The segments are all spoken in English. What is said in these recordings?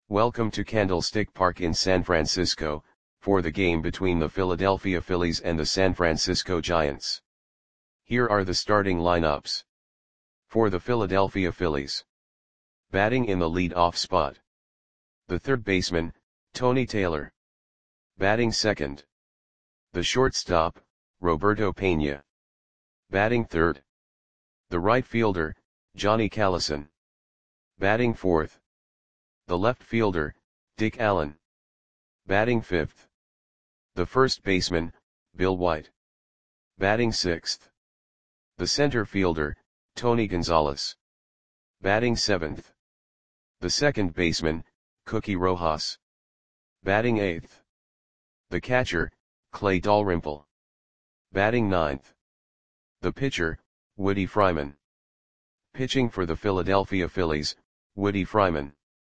Welcome to Candlestick Park in San Francisco, for the game between the Philadelphia Phillies and the San Francisco Giants. Here are the starting lineups. For the Philadelphia Phillies. Batting in the lead-off spot. The third baseman, Tony Taylor. Batting second. The shortstop, Roberto Pena. Batting third. The right fielder, Johnny Callison. Batting fourth. The left fielder, Dick Allen. Batting fifth. The first baseman, Bill White. Batting sixth. The center fielder, Tony Gonzalez. Batting seventh. The second baseman, Cookie Rojas. Batting eighth. The catcher, Clay Dalrymple. Batting ninth. The pitcher, Woody Fryman. Pitching for the Philadelphia Phillies, Woody Fryman.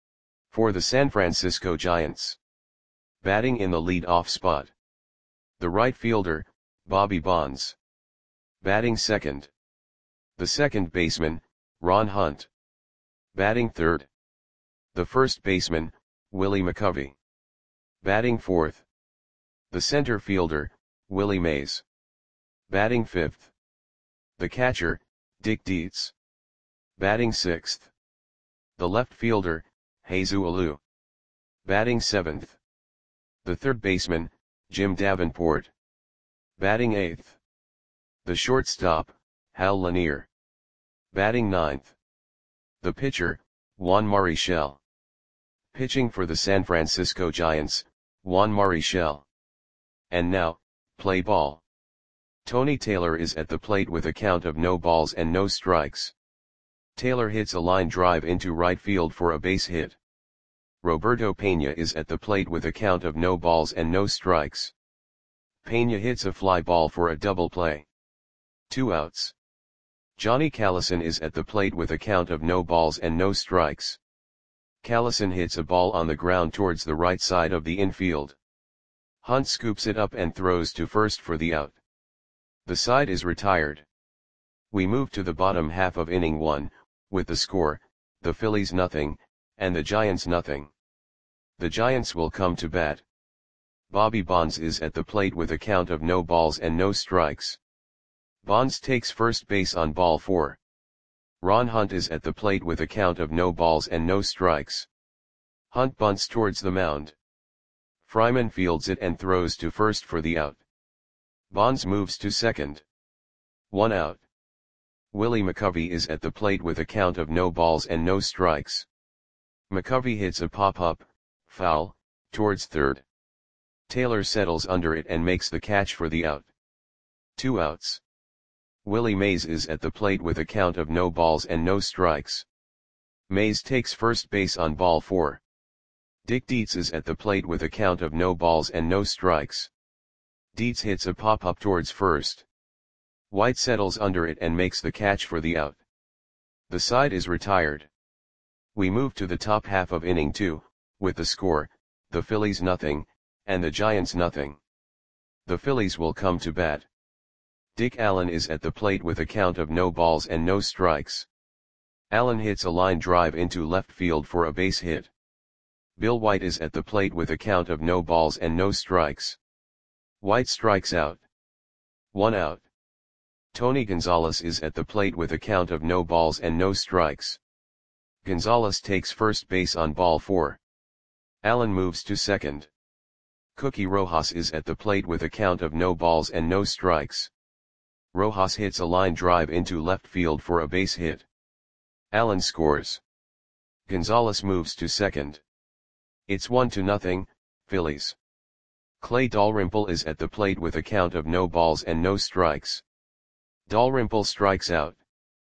For the San Francisco Giants. Batting in the lead-off spot. The right fielder, Bobby Bonds. Batting second. The second baseman, Ron Hunt. Batting third. The first baseman, Willie McCovey. Batting fourth. The center fielder, Willie Mays. Batting fifth. The catcher, Dick Dietz. Batting sixth. The left fielder, Jesus Alou. Batting seventh. The third baseman, Jim Davenport. Batting eighth. The shortstop, Hal Lanier. Batting ninth. The pitcher, Juan Marichal. Pitching for the San Francisco Giants, Juan Marichal. And now, play ball. Tony Taylor is at the plate with a count of no balls and no strikes. Taylor hits a line drive into right field for a base hit. Roberto Pena is at the plate with a count of no balls and no strikes. Pena hits a fly ball for a double play. 2 outs. Johnny Callison is at the plate with a count of no balls and no strikes. Callison hits a ball on the ground towards the right side of the infield. Hunt scoops it up and throws to first for the out. The side is retired. We move to the bottom half of inning 1, with the score, the Phillies nothing, and the Giants nothing. The Giants will come to bat. Bobby Bonds is at the plate with a count of no balls and no strikes. Bonds takes first base on ball 4. Ron Hunt is at the plate with a count of no balls and no strikes. Hunt bunts towards the mound. Fryman fields it and throws to first for the out. Bonds moves to second. 1 out. Willie McCovey is at the plate with a count of no balls and no strikes. McCovey hits a pop-up, foul, towards third. Taylor settles under it and makes the catch for the out. 2 outs. Willie Mays is at the plate with a count of no balls and no strikes. Mays takes first base on ball 4. Dick Dietz is at the plate with a count of no balls and no strikes. Dietz hits a pop-up towards first. White settles under it and makes the catch for the out. The side is retired. We move to the top half of inning 2, with the score, the Phillies nothing, and the Giants nothing. The Phillies will come to bat. Dick Allen is at the plate with a count of no balls and no strikes. Allen hits a line drive into left field for a base hit. Bill White is at the plate with a count of no balls and no strikes. White strikes out. 1 out. Tony Gonzalez is at the plate with a count of no balls and no strikes. Gonzalez takes first base on ball 4. Allen moves to second. Cookie Rojas is at the plate with a count of no balls and no strikes. Rojas hits a line drive into left field for a base hit. Allen scores. Gonzalez moves to second. It's 1-0, Phillies. Clay Dalrymple is at the plate with a count of no balls and no strikes. Dalrymple strikes out.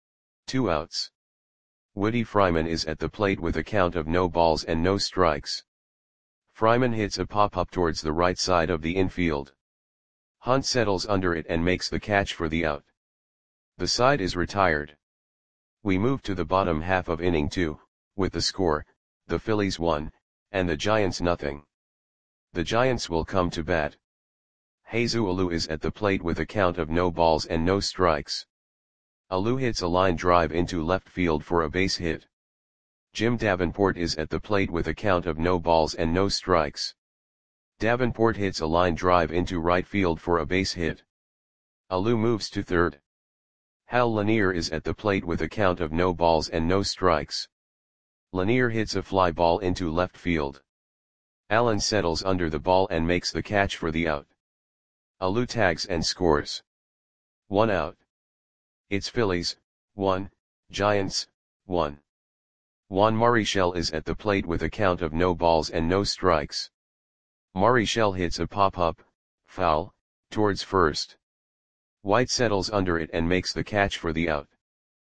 2 outs. Woody Fryman is at the plate with a count of no balls and no strikes. Fryman hits a pop-up towards the right side of the infield. Hunt settles under it and makes the catch for the out. The side is retired. We move to the bottom half of inning 2, with the score, the Phillies 1, and the Giants nothing. The Giants will come to bat. Jesus Alou is at the plate with a count of no balls and no strikes. Alou hits a line drive into left field for a base hit. Jim Davenport is at the plate with a count of no balls and no strikes. Davenport hits a line drive into right field for a base hit. Alou moves to third. Hal Lanier is at the plate with a count of no balls and no strikes. Lanier hits a fly ball into left field. Allen settles under the ball and makes the catch for the out. Alou tags and scores. 1 out. It's Phillies, 1, Giants, 1. Juan Marichal is at the plate with a count of no balls and no strikes. Marichal hits a pop-up, foul, towards first. White settles under it and makes the catch for the out.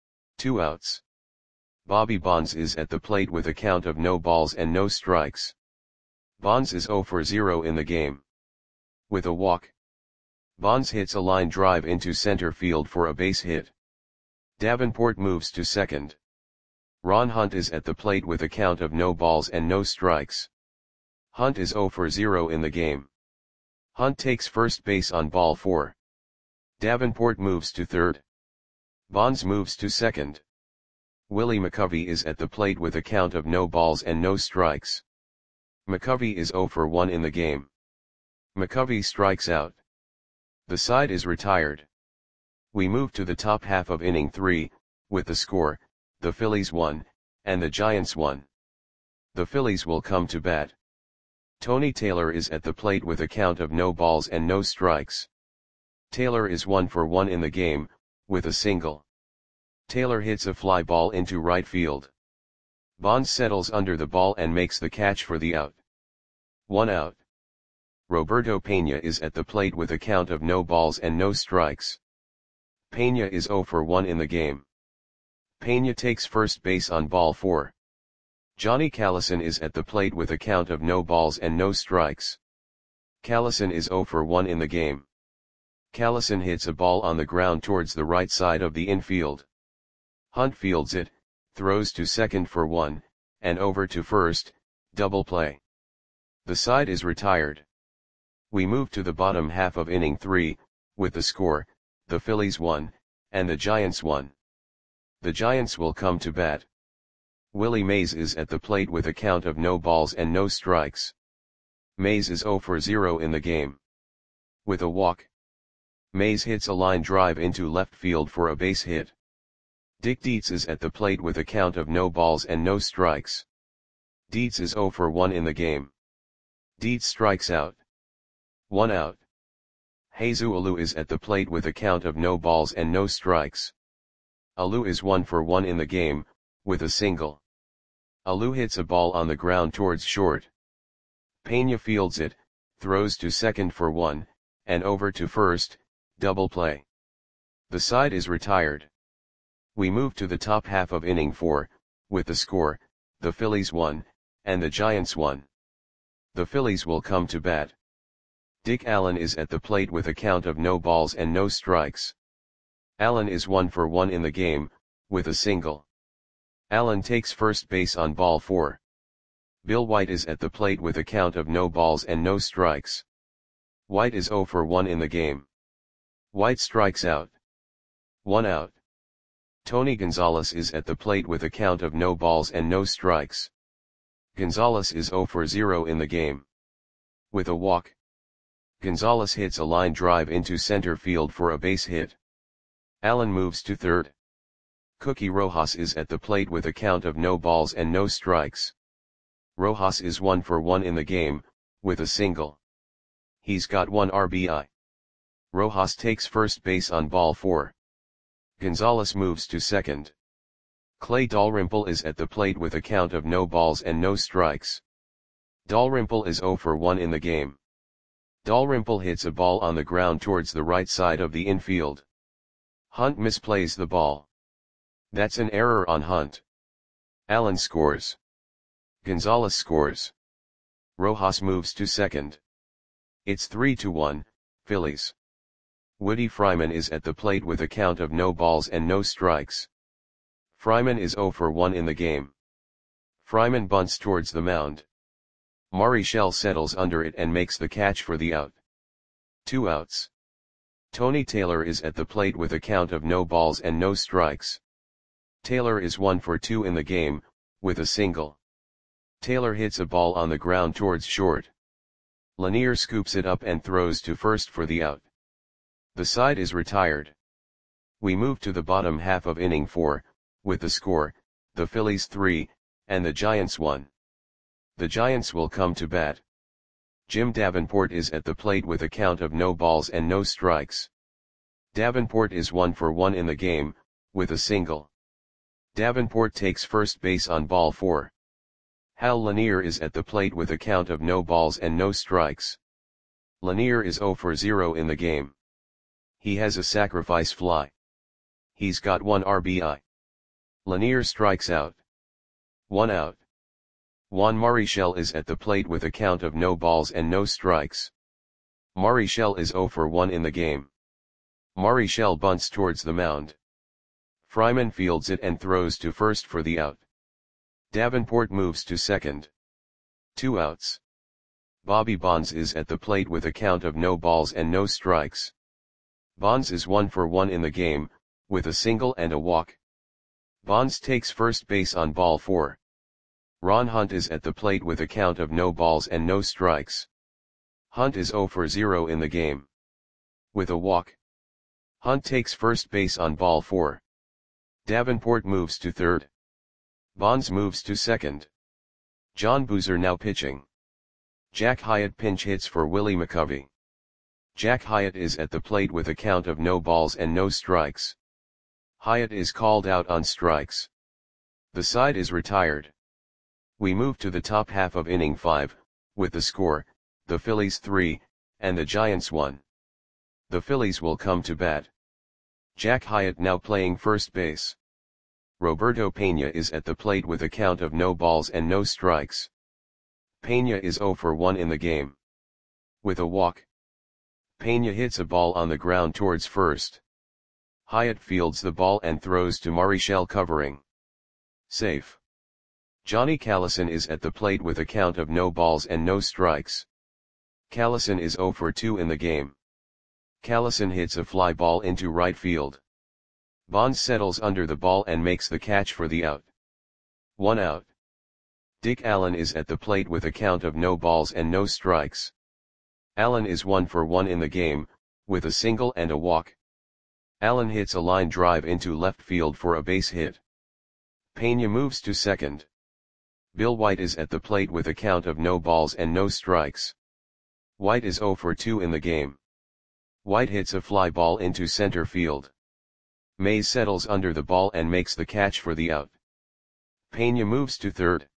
2 outs. Bobby Bonds is at the plate with a count of no balls and no strikes. Bonds is 0 for 0 in the game. With a walk. Bonds hits a line drive into center field for a base hit. Davenport moves to second. Ron Hunt is at the plate with a count of no balls and no strikes. Hunt is 0 for 0 in the game. Hunt takes first base on ball 4. Davenport moves to third. Bonds moves to second. Willie McCovey is at the plate with a count of no balls and no strikes. McCovey is 0 for 1 in the game. McCovey strikes out. The side is retired. We move to the top half of inning 3, with the score, the Phillies 1, and the Giants 1. The Phillies will come to bat. Tony Taylor is at the plate with a count of no balls and no strikes. Taylor is 1 for 1 in the game, with a single. Taylor hits a fly ball into right field. Bonds settles under the ball and makes the catch for the out. 1 out. Roberto Pena is at the plate with a count of no balls and no strikes. Pena is 0 for 1 in the game. Pena takes first base on ball 4. Johnny Callison is at the plate with a count of no balls and no strikes. Callison is 0 for 1 in the game. Callison hits a ball on the ground towards the right side of the infield. Hunt fields it, throws to second for 1, and over to first, double play. The side is retired. We move to the bottom half of inning 3, with the score, the Phillies 1, and the Giants 1. The Giants will come to bat. Willie Mays is at the plate with a count of no balls and no strikes. Mays is 0 for 0 in the game. With a walk. Mays hits a line drive into left field for a base hit. Dick Dietz is at the plate with a count of no balls and no strikes. Dietz is 0 for 1 in the game. Dietz strikes out. 1 out. Jesus Alou is at the plate with a count of no balls and no strikes. Alou is 1 for 1 in the game, with a single. Alou hits a ball on the ground towards short. Pena fields it, throws to second for 1, and over to first, double play. The side is retired. We move to the top half of inning 4, with the score, the Phillies 1, and the Giants 1. The Phillies will come to bat. Dick Allen is at the plate with a count of no balls and no strikes. Allen is 1 for 1 in the game, with a single. Allen takes first base on ball 4. Bill White is at the plate with a count of no balls and no strikes. White is 0 for 1 in the game. White strikes out. 1 out. Tony Gonzalez is at the plate with a count of no balls and no strikes. Gonzalez is 0 for 0 in the game. With a walk. Gonzalez hits a line drive into center field for a base hit. Allen moves to third. Cookie Rojas is at the plate with a count of no balls and no strikes. Rojas is 1 for 1 in the game, with a single. He's got 1 RBI. Rojas takes first base on ball 4. Gonzalez moves to second. Clay Dalrymple is at the plate with a count of no balls and no strikes. Dalrymple is 0 for 1 in the game. Dalrymple hits a ball on the ground towards the right side of the infield. Hunt misplays the ball. That's an error on Hunt. Allen scores. Gonzalez scores. Rojas moves to second. It's 3-1, Phillies. Woody Fryman is at the plate with a count of no balls and no strikes. Fryman is 0 for 1 in the game. Fryman bunts towards the mound. Marichal settles under it and makes the catch for the out. 2 outs. Tony Taylor is at the plate with a count of no balls and no strikes. Taylor is 1 for 2 in the game, with a single. Taylor hits a ball on the ground towards short. Lanier scoops it up and throws to first for the out. The side is retired. We move to the bottom half of inning 4, with the score, the Phillies 3, and the Giants 1. The Giants will come to bat. Jim Davenport is at the plate with a count of no balls and no strikes. Davenport is 1 for 1 in the game, with a single. Davenport takes first base on ball 4. Hal Lanier is at the plate with a count of no balls and no strikes. Lanier is 0 for 0 in the game. He has a sacrifice fly. He's got 1 RBI. Lanier strikes out. 1 out. Juan Marichal is at the plate with a count of no balls and no strikes. Marichal is 0 for 1 in the game. Marichal bunts towards the mound. Fryman fields it and throws to first for the out. Davenport moves to second. 2 outs. Bobby Bonds is at the plate with a count of no balls and no strikes. Bonds is 1 for 1 in the game, with a single and a walk. Bonds takes first base on ball 4. Ron Hunt is at the plate with a count of no balls and no strikes. Hunt is 0 for 0 in the game. With a walk. Hunt takes first base on ball 4. Davenport moves to third. Bonds moves to second. John Boozer now pitching. Jack Hyatt pinch hits for Willie McCovey. Jack Hyatt is at the plate with a count of no balls and no strikes. Hyatt is called out on strikes. The side is retired. We move to the top half of inning 5, with the score, the Phillies 3, and the Giants 1. The Phillies will come to bat. Jack Hyatt now playing first base. Roberto Pena is at the plate with a count of no balls and no strikes. Pena is 0 for 1 in the game. With a walk. Pena hits a ball on the ground towards first. Hyatt fields the ball and throws to Marichal covering. Safe. Johnny Callison is at the plate with a count of no balls and no strikes. Callison is 0 for 2 in the game. Callison hits a fly ball into right field. Bonds settles under the ball and makes the catch for the out. 1 out. Dick Allen is at the plate with a count of no balls and no strikes. Allen is 1 for 1 in the game, with a single and a walk. Allen hits a line drive into left field for a base hit. Pena moves to second. Bill White is at the plate with a count of no balls and no strikes. White is 0 for 2 in the game. White hits a fly ball into center field. Mays settles under the ball and makes the catch for the out. Pena moves to third.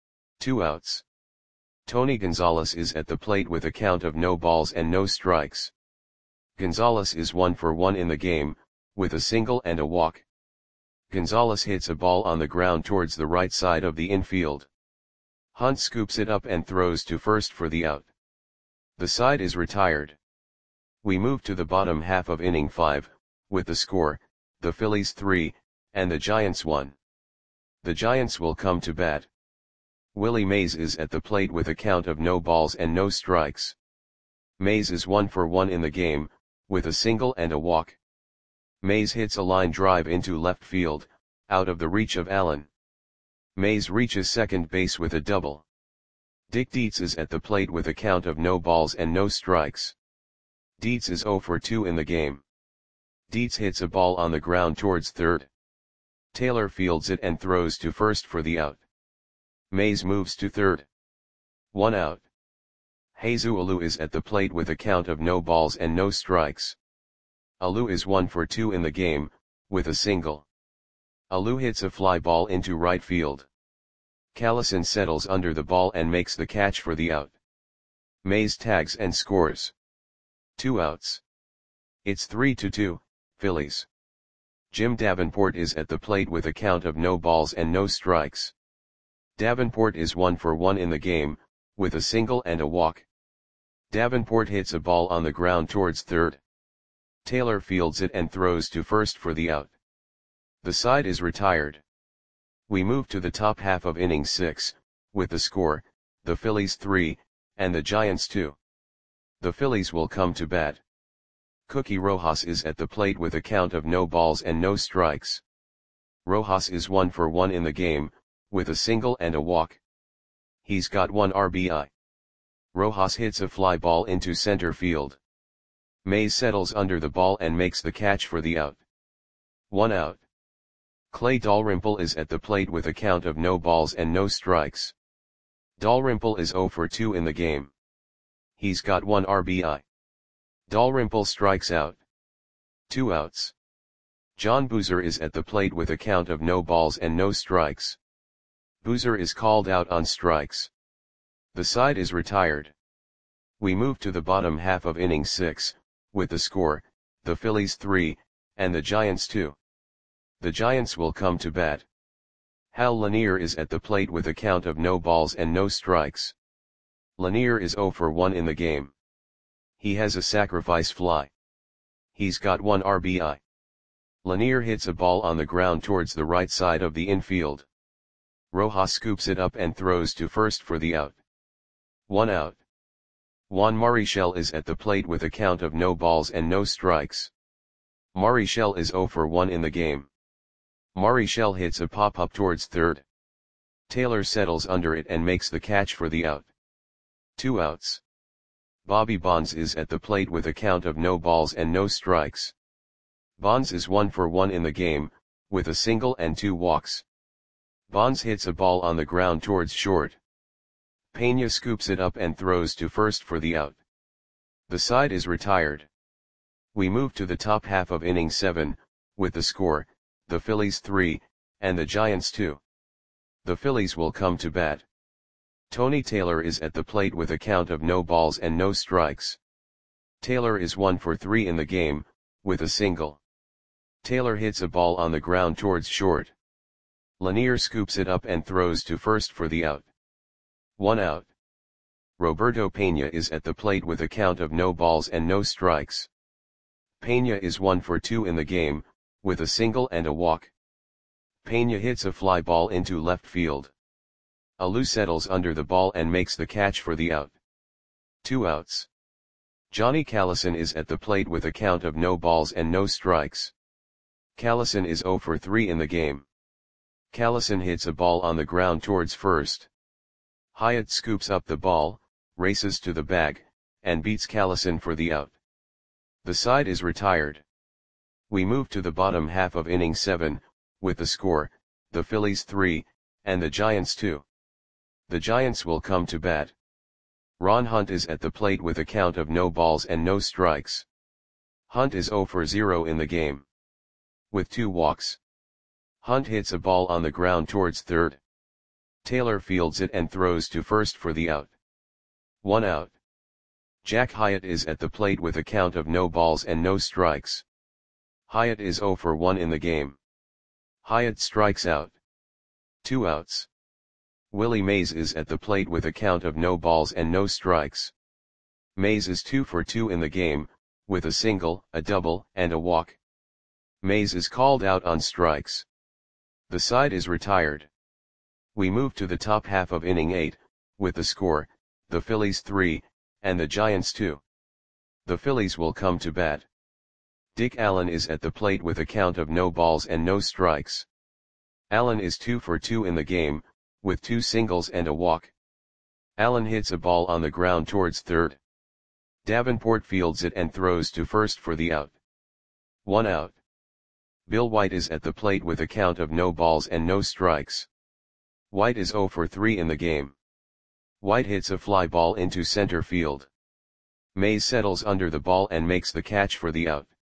2 outs. Tony Gonzalez is at the plate with a count of no balls and no strikes. Gonzalez is 1 for 1 in the game, with a single and a walk. Gonzalez hits a ball on the ground towards the right side of the infield. Hunt scoops it up and throws to first for the out. The side is retired. We move to the bottom half of inning 5, with the score, the Phillies 3, and the Giants 1. The Giants will come to bat. Willie Mays is at the plate with a count of no balls and no strikes. Mays is 1 for 1 in the game, with a single and a walk. Mays hits a line drive into left field, out of the reach of Allen. Mays reaches second base with a double. Dick Dietz is at the plate with a count of no balls and no strikes. Dietz is 0 for 2 in the game. Dietz hits a ball on the ground towards third. Taylor fields it and throws to first for the out. Mays moves to third. 1 out. Jesus Alou is at the plate with a count of no balls and no strikes. Alou is 1 for 2 in the game, with a single. Alou hits a fly ball into right field. Callison settles under the ball and makes the catch for the out. Mays tags and scores. 2 outs. It's 3-2, Phillies. Jim Davenport is at the plate with a count of no balls and no strikes. Davenport is 1 for 1 in the game, with a single and a walk. Davenport hits a ball on the ground towards third. Taylor fields it and throws to first for the out. The side is retired. We move to the top half of inning 6, with the score, the Phillies 3, and the Giants 2. The Phillies will come to bat. Cookie Rojas is at the plate with a count of no balls and no strikes. Rojas is 1 for 1 in the game, with a single and a walk. He's got 1 RBI. Rojas hits a fly ball into center field. Mays settles under the ball and makes the catch for the out. 1 out. Clay Dalrymple is at the plate with a count of no balls and no strikes. Dalrymple is 0 for 2 in the game. He's got 1 RBI. Dalrymple strikes out. 2 outs. John Boozer is at the plate with a count of no balls and no strikes. Boozer is called out on strikes. The side is retired. We move to the bottom half of inning 6, with the score, the Phillies 3, and the Giants 2. The Giants will come to bat. Hal Lanier is at the plate with a count of no balls and no strikes. Lanier is 0 for 1 in the game. He has a sacrifice fly. He's got 1 RBI. Lanier hits a ball on the ground towards the right side of the infield. Rojas scoops it up and throws to first for the out. 1 out. Juan Marichal is at the plate with a count of no balls and no strikes. Marichal is 0 for 1 in the game. Marichal hits a pop-up towards third. Taylor settles under it and makes the catch for the out. 2 outs. Bobby Bonds is at the plate with a count of no balls and no strikes. Bonds is 1 for 1 in the game, with a single and 2 walks. Bonds hits a ball on the ground towards short. Pena scoops it up and throws to first for the out. The side is retired. We move to the top half of inning 7, with the score, the Phillies 3, and the Giants 2. The Phillies will come to bat. Tony Taylor is at the plate with a count of no balls and no strikes. Taylor is 1 for 3 in the game, with a single. Taylor hits a ball on the ground towards short. Lanier scoops it up and throws to first for the out. 1 out. Roberto Pena is at the plate with a count of no balls and no strikes. Pena is 1 for 2 in the game, with a single and a walk. Pena hits a fly ball into left field. Alou settles under the ball and makes the catch for the out. 2 outs. Johnny Callison is at the plate with a count of no balls and no strikes. Callison is 0 for 3 in the game. Callison hits a ball on the ground towards first. Hyatt scoops up the ball, races to the bag, and beats Callison for the out. The side is retired. We move to the bottom half of inning 7, with the score, the Phillies 3, and the Giants 2. The Giants will come to bat. Ron Hunt is at the plate with a count of no balls and no strikes. Hunt is 0 for 0 in the game. With 2 walks. Hunt hits a ball on the ground towards third. Taylor fields it and throws to first for the out. 1 out. Jack Hyatt is at the plate with a count of no balls and no strikes. Hyatt is 0 for 1 in the game. Hyatt strikes out. 2 outs. Willie Mays is at the plate with a count of no balls and no strikes. Mays is 2 for 2 in the game, with a single, a double, and a walk. Mays is called out on strikes. The side is retired. We move to the top half of inning 8, with the score, the Phillies 3, and the Giants 2. The Phillies will come to bat. Dick Allen is at the plate with a count of no balls and no strikes. Allen is 2 for 2 in the game, with 2 singles and a walk. Allen hits a ball on the ground towards third. Davenport fields it and throws to first for the out. 1 out. Bill White is at the plate with a count of no balls and no strikes. White is 0 for 3 in the game. White hits a fly ball into center field. Mays settles under the ball and makes the catch for the out.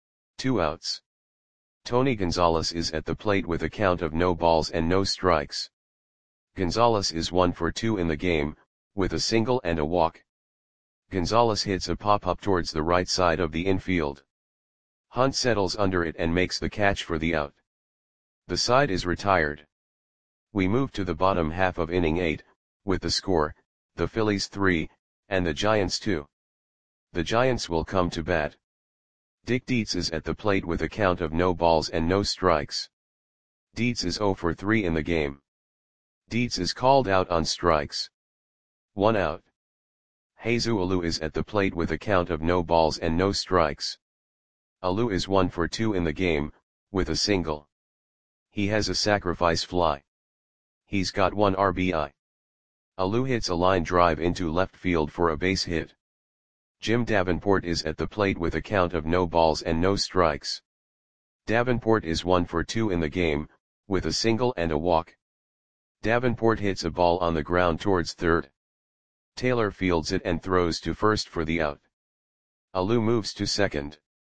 2 outs. Tony Gonzalez is at the plate with a count of no balls and no strikes. Gonzalez is 1 for 2 in the game, with a single and a walk. Gonzalez hits a pop-up towards the right side of the infield. Hunt settles under it and makes the catch for the out. The side is retired. We move to the bottom half of inning 8, with the score, the Phillies 3, and the Giants 2. The Giants will come to bat. Dick Dietz is at the plate with a count of no balls and no strikes. Dietz is 0 for 3 in the game. Dietz is called out on strikes. 1 out. Jesus Alou is at the plate with a count of no balls and no strikes. Alou is 1 for 2 in the game, with a single. He has a sacrifice fly. He's got 1 RBI. Alou hits a line drive into left field for a base hit. Jim Davenport is at the plate with a count of no balls and no strikes. Davenport is 1 for 2 in the game, with a single and a walk. Davenport hits a ball on the ground towards third. Taylor fields it and throws to first for the out. Alou moves to second.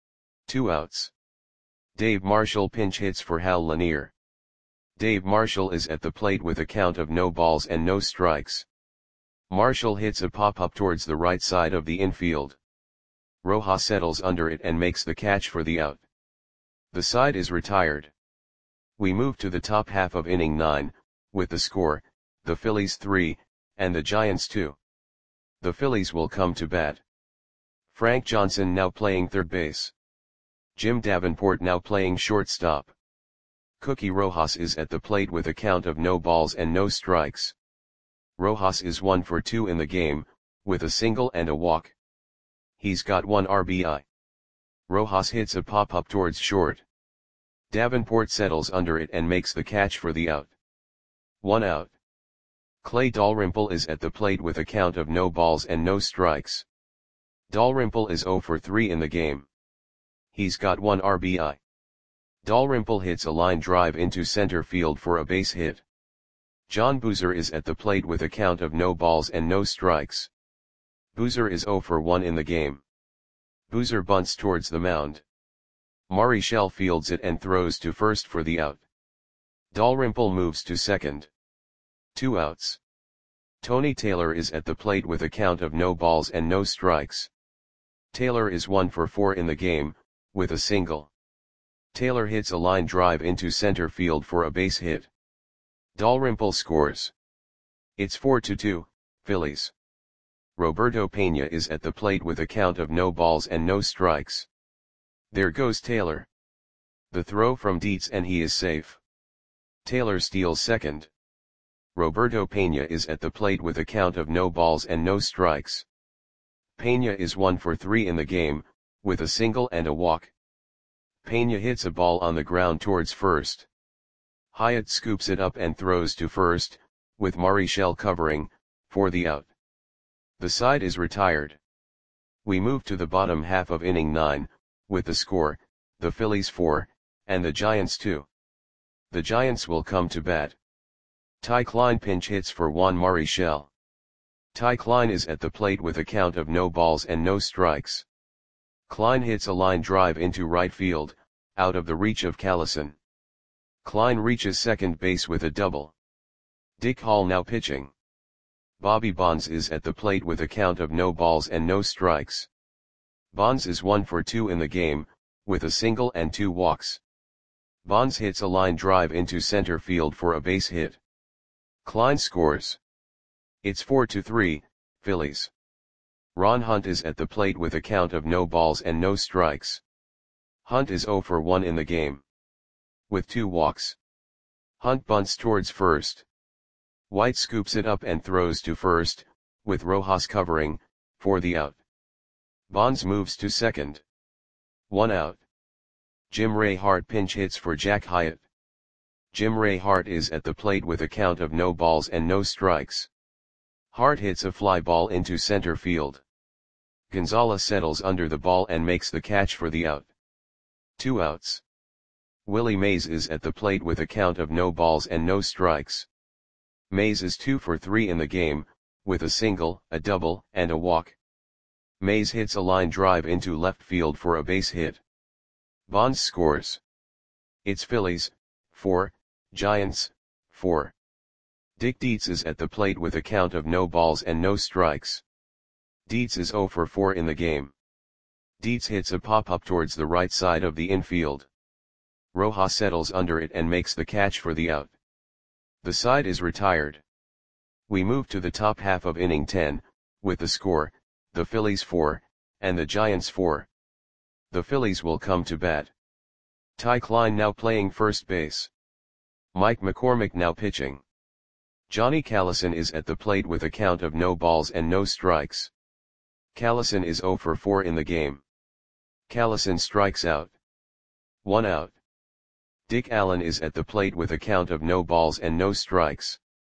2 outs. Dave Marshall pinch hits for Hal Lanier. Dave Marshall is at the plate with a count of no balls and no strikes. Marshall hits a pop-up towards the right side of the infield. Rojas settles under it and makes the catch for the out. The side is retired. We move to the top half of inning 9, with the score, the Phillies 3, and the Giants 2. The Phillies will come to bat. Frank Johnson now playing third base. Jim Davenport now playing shortstop. Cookie Rojas is at the plate with a count of no balls and no strikes. Rojas is 1 for 2 in the game, with a single and a walk. He's got 1 RBI. Rojas hits a pop-up towards short. Davenport settles under it and makes the catch for the out. 1 out. Clay Dalrymple is at the plate with a count of no balls and no strikes. Dalrymple is 0 for 3 in the game. He's got 1 RBI. Dalrymple hits a line drive into center field for a base hit. John Boozer is at the plate with a count of no balls and no strikes. Boozer is 0 for 1 in the game. Boozer bunts towards the mound. Marichal fields it and throws to first for the out. Dalrymple moves to second. 2 outs. Tony Taylor is at the plate with a count of no balls and no strikes. Taylor is 1 for 4 in the game, with a single. Taylor hits a line drive into center field for a base hit. Dalrymple scores. It's 4-2, Phillies. Roberto Pena is at the plate with a count of no balls and no strikes. There goes Taylor. The throw from Dietz and he is safe. Taylor steals second. Roberto Pena is at the plate with a count of no balls and no strikes. Pena is 1 for 3 in the game, with a single and a walk. Pena hits a ball on the ground towards first. Hyatt scoops it up and throws to first, with Marichal covering, for the out. The side is retired. We move to the bottom half of inning 9, with the score, the Phillies 4, and the Giants 2. The Giants will come to bat. Ty Klein pinch hits for Juan Marichal. Ty Klein is at the plate with a count of no balls and no strikes. Klein hits a line drive into right field, out of the reach of Callison. Klein reaches second base with a double. Dick Hall now pitching. Bobby Bonds is at the plate with a count of no balls and no strikes. Bonds is 1 for 2 in the game, with a single and 2 walks. Bonds hits a line drive into center field for a base hit. Klein scores. It's 4-3, Phillies. Ron Hunt is at the plate with a count of no balls and no strikes. Hunt is 0 for 1 in the game, with 2 walks. Hunt bunts towards first. White scoops it up and throws to first, with Rojas covering, for the out. Bonds moves to second. 1 out. Jim Ray Hart pinch hits for Jack Hyatt. Jim Ray Hart is at the plate with a count of no balls and no strikes. Hart hits a fly ball into center field. Gonzalez settles under the ball and makes the catch for the out. 2 outs. Willie Mays is at the plate with a count of no balls and no strikes. Mays is 2 for 3 in the game, with a single, a double, and a walk. Mays hits a line drive into left field for a base hit. Bonds scores. It's Phillies, 4, Giants, 4. Dick Dietz is at the plate with a count of no balls and no strikes. Dietz is 0 for 4 in the game. Dietz hits a pop-up towards the right side of the infield. Rojas settles under it and makes the catch for the out. The side is retired. We move to the top half of inning 10, with the score, the Phillies 4, and the Giants 4. The Phillies will come to bat. Ty Klein now playing first base. Mike McCormick now pitching. Johnny Callison is at the plate with a count of no balls and no strikes. Callison is 0 for 4 in the game. Callison strikes out. 1 out. Dick Allen is at the plate with a count of no balls and no strikes.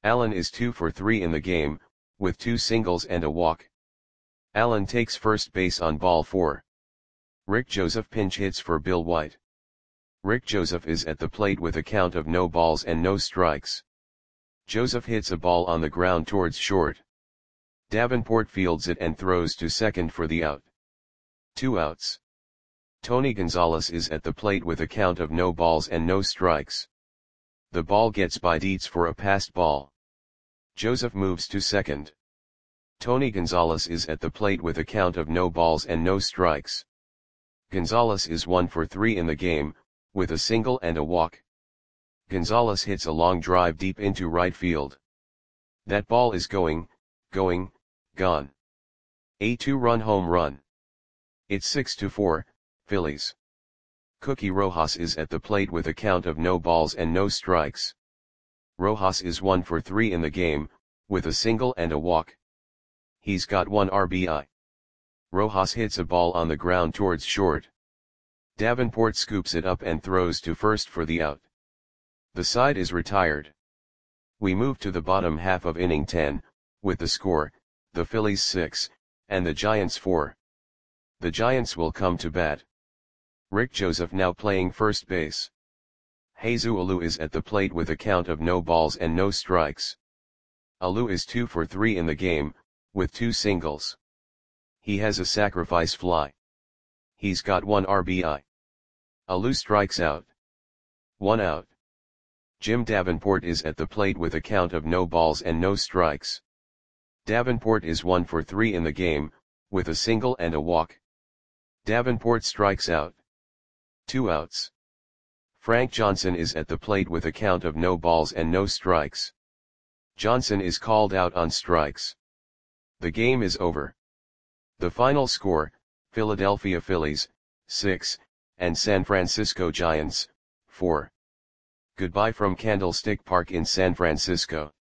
Allen is 2 for 3 in the game, with 2 singles and a walk. Allen takes first base on ball 4. Rick Joseph pinch hits for Bill White. Rick Joseph is at the plate with a count of no balls and no strikes. Joseph hits a ball on the ground towards short. Davenport fields it and throws to second for the out. 2 outs. Tony Gonzalez is at the plate with a count of no balls and no strikes. The ball gets by Dietz for a passed ball. Joseph moves to second. Tony Gonzalez is at the plate with a count of no balls and no strikes. Gonzalez is 1 for 3 in the game, with a single and a walk. Gonzalez hits a long drive deep into right field. That ball is gone. A 2-run home run. It's 6-4, Phillies. Cookie Rojas is at the plate with a count of no balls and no strikes. Rojas is 1 for 3 in the game, with a single and a walk. He's got 1 RBI. Rojas hits a ball on the ground towards short. Davenport scoops it up and throws to first for the out. The side is retired. We move to the bottom half of inning 10, with the score, the Phillies 6, and the Giants 4. The Giants will come to bat. Rick Joseph now playing first base. Jesus Alou is at the plate with a count of no balls and no strikes. Alou is 2 for 3 in the game, with 2 singles. He has a sacrifice fly. He's got 1 RBI. Alou strikes out. 1 out. Jim Davenport is at the plate with a count of no balls and no strikes. Davenport is 1 for 3 in the game, with a single and a walk. Davenport strikes out. 2 outs. Frank Johnson is at the plate with a count of no balls and no strikes. Johnson is called out on strikes. The game is over. The final score, Philadelphia Phillies, 6, and San Francisco Giants, 4. Goodbye from Candlestick Park in San Francisco.